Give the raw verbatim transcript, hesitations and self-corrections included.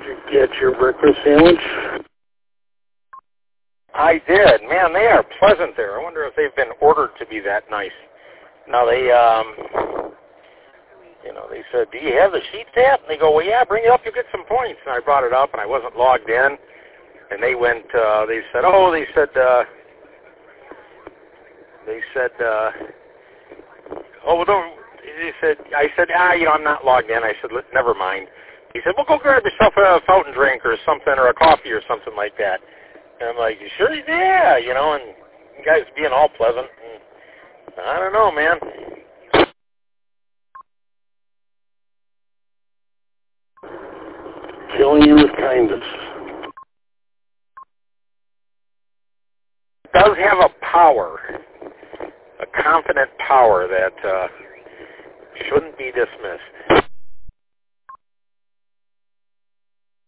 you get your breakfast sandwich? I did. Man, they are pleasant there. I wonder if they've been ordered to be that nice. Now they, um, you know, they said, do you have the sheet tap? And they go, well, yeah, bring it up, you'll get some points. And I brought it up, and I wasn't logged in. And they went, uh, they said, oh, they said, uh, they said, uh, oh, well, don't, they said, I said, ah, you know, I'm not logged in. I said, never mind. He said, well, go grab yourself a fountain drink or something, or a coffee or something like that. And I'm like, you sure? Yeah, you know, and the guy's being all pleasant. And I don't know, man. Killing you with kindness. It does have a power, a confident power that uh, shouldn't be dismissed.